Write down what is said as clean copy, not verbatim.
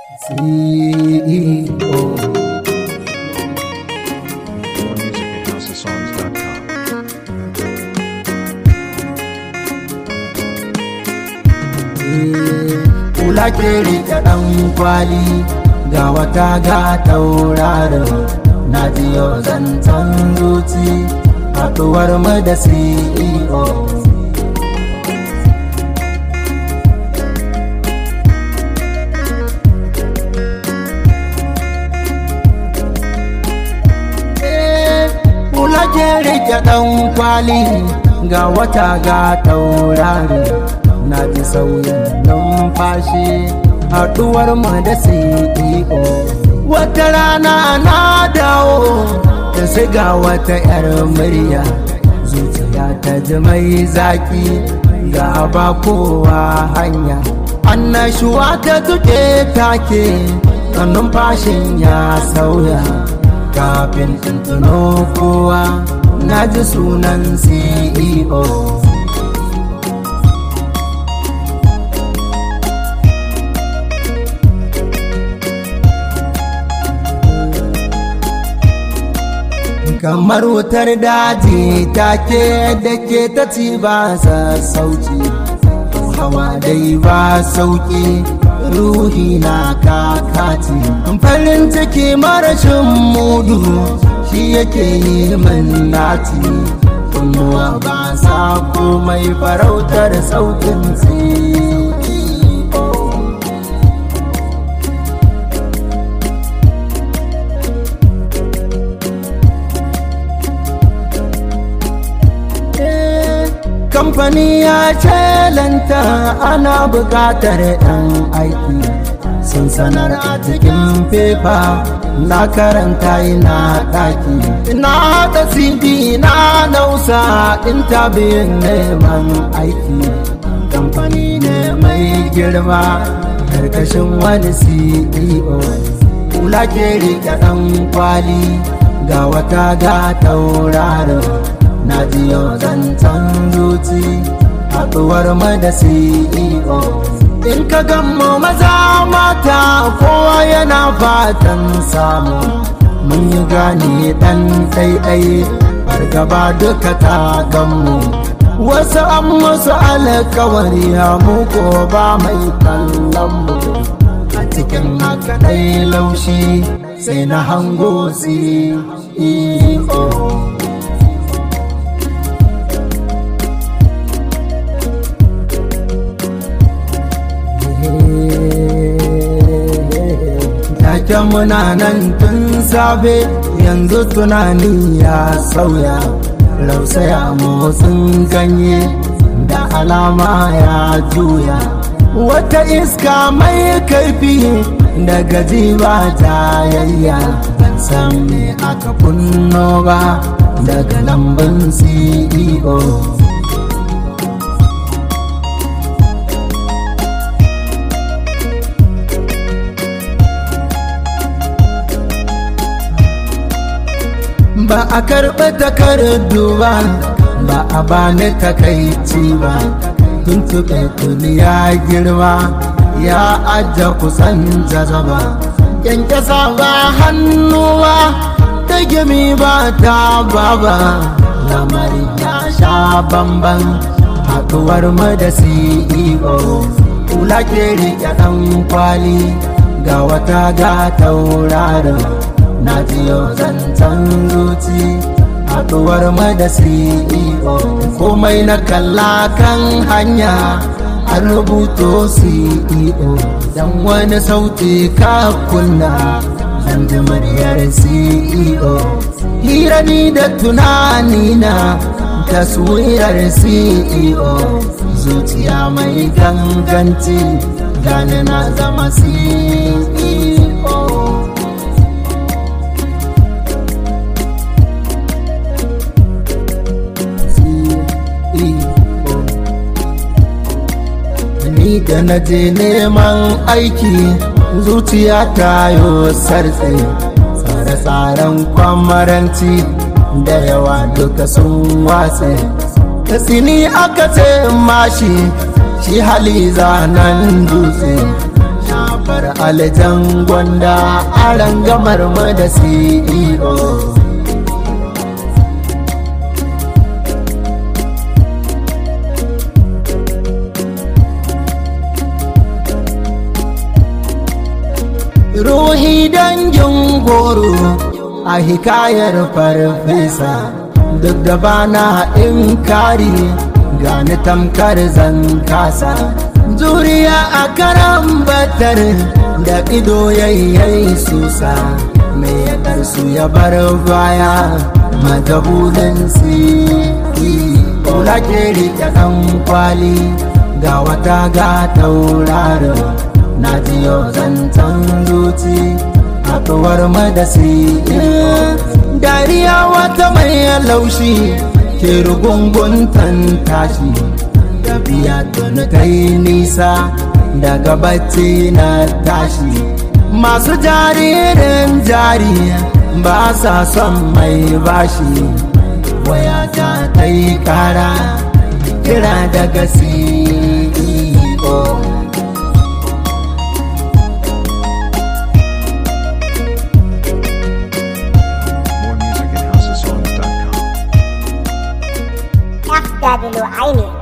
CEO. More music at houseofsongs.com. Kula ke rike ɗan kwali ga wata ga tauraro na jiyo zancen zuci haɗuwar mu da CEO. Kula ke rike ɗan kwali ga wata ga tauraro na ji sauyin numfashi haɗuwar mu da CEO. Wata rana na dawo da siga wata 'yar murya zuciya ta ji mai zaki ga ba kowa hanya annashuwa ta tuke take numfashin ya sauya kafin tuno kowa na ji sunan CEO. Kamar wutar daji take da ke ta ci ba sauki hawa dai ba sauki ruhi na kakati farin ciki marashin mudu shi yake yi min nati kunnuwa ba sa komai farautar sautin kamfani ya lanta ana buƙatar 'yan aiki sun sanar a cikin fefa na karanta ina ɗaki na haɗa cd na nausa intabiyun neman aiki kamfani ne mai girma karkashin wani CEO. Kula ke riƙe ɗan kwali ga wata ga tauraro na jiyo zancen zuci haɗuwar mu da CEO. In ka gammo maza mata kowa yana fatan samu mun yi gane ɗan ɗaiɗai fargaba duka ta gammu wasu an musu alkawari mu ko ba mai kallon mu a cikin haka ɗai laushi sai na hango CEO. Taken muna nan tun safe yanzu tunani ya sauya lausaya motsin ganye da alama ya juya wata iska mai kaifi da gaji ba tayayya ban san me aka kunno ba daga lambun CEO. Ba a karɓi takardu ba, ba a bani takaici ba, tuntuɓe tuni ya girma, ya ajiye kusan jazaba. Kyankyasa ba hannuwa, ta gimi ba ta baba, lamarin ya sha bamban, haɗuwar mu da CEO. Kula ke riƙe ɗan kwali, ga wata ga tauraro. Na jiyo zancen zuci haɗuwar mu da CEO. Komai na kalla kan hanya an rubuto CEO. Dan wani sauti ka kunna dan ji muryar CEO. Hira ni da tunani na taswirar CEO. Zuciya mai ganganci gane na zama CEO. Ni da na je neman aiki zuciya ta yo sartse tsare-tsaren kwamaranci da yawa duka sun watse ta tsini aka ce mashi shi hali zanen dutse shafar aljan gwanda a rangamar mu da CEO. Ruhi dangin goro a hikayar farfesa, duk da bana inkari gani tamkar zan kasa. Zuriya a karan batar da ido yayyai susa, mai ya ɗarsu ya bar baya majahulin si. Kula ke rike ɗan kwali ga wata ga tauraro, na jiyo zancen zuci haɗuwar madasi. Dariya wata mai laushi ke rugunguntan tashi, tafiya tuni kai nisa daga bacci na tashi. Masu jaririn jari ba sa son mai bashi, waya ta kai kara kira daga CEO. More music at housesongs.com. FW Aini